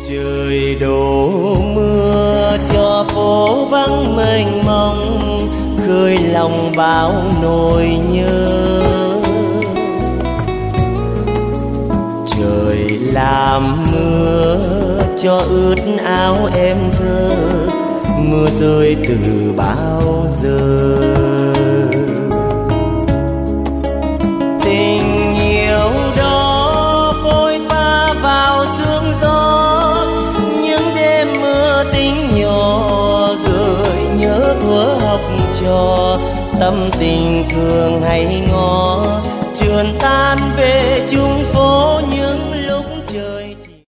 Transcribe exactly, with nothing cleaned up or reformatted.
Trời đổ mưa cho phố vắng mênh mông, khơi lòng bao nỗi nhớ. Trời làm mưa cho ướt áo em thơ, mưa rơi từ bao giờ. Tình yêu đó phôi pha vào sương gió, những đêm mưa tính nhỏ gợi nhớ thuở học trò. Tâm tình thường hay ngó trườn tan